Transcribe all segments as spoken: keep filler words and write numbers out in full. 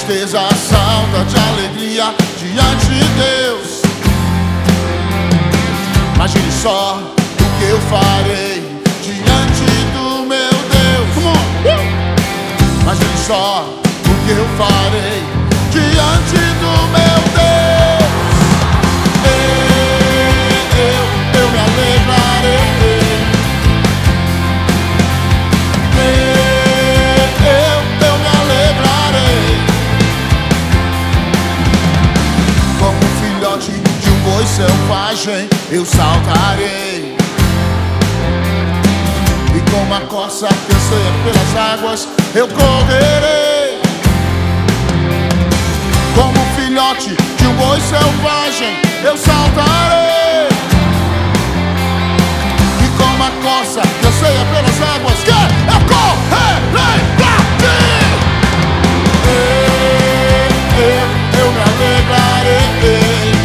tristeza salta de alegria diante de Deus. Imagine só o que eu farei diante do meu Deus. Come on. Imagine só o que eu farei diante do meu Deus. Eu, eu me alegrarei. Eu, eu me alegrarei. Como um filhote de um boi selvagem, eu saltarei. E como a corça que anseia pelas águas, eu correrei. Como um filhote de um boi selvagem, eu saltarei. E como a corça que anseia pelas águas, que eu correrei pra ti. Eu, eu, eu me alegrarei.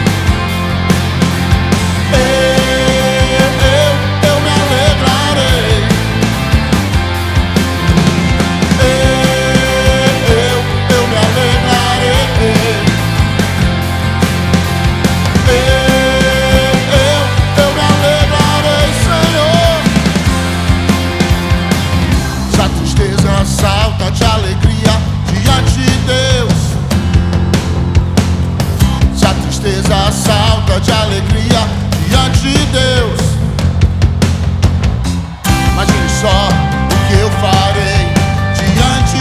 Salta de alegria diante de Deus. Se a tristeza salta de alegria diante de Deus, imagine só o que eu farei diante.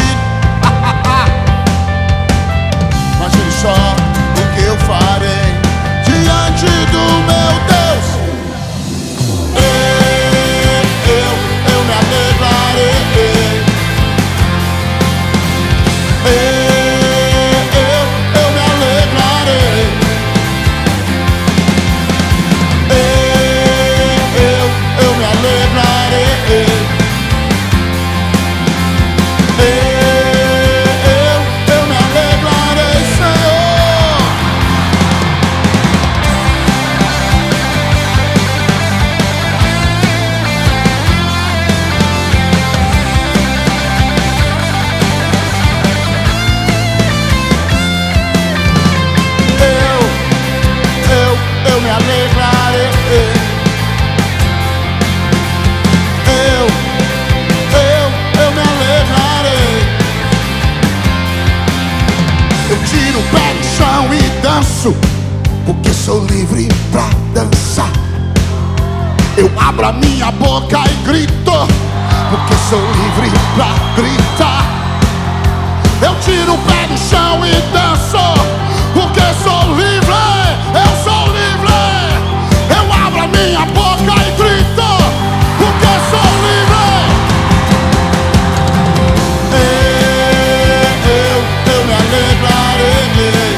Imagine só o que eu farei diante do meu Deus. Eu, eu, eu me alegrarei. Eu, eu, eu me alegrarei. Eu, eu, eu me alegrarei. Eu, eu me alegrarei, Senhor. Eu me alegrarei. Eu, eu, eu me alegrarei. Eu tiro o pé do chão e danço, porque sou livre pra dançar. Eu abro a minha boca e grito, porque sou livre pra gritar. Eu tiro o pé do chão e danço, porque sou livre. Eu sou livre. Eu abro a minha boca e grito, porque sou livre. Eu, eu, eu me alegrarei.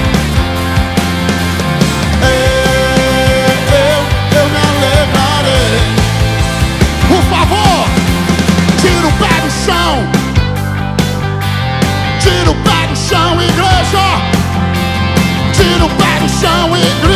Eu, eu, eu me alegrarei. Por favor, tira o pé do chão. Tira o pé do chão, igreja. Tira o pé do chão, igreja.